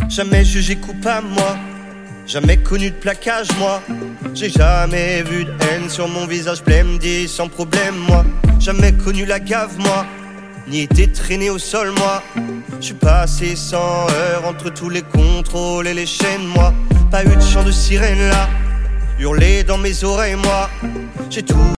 Jamais jugé coupable, moi. Jamais connu de plaquage, moi. J'ai jamais vu de haine sur mon visage blême, sans problème, moi. Jamais connu la gave, moi. Ni été traîné au sol, moi. J'suis passé sans heurts entre tous les contrôles et les chaînes, moi. Pas eu de chant de sirène là, hurler dans mes oreilles, moi. J'ai tout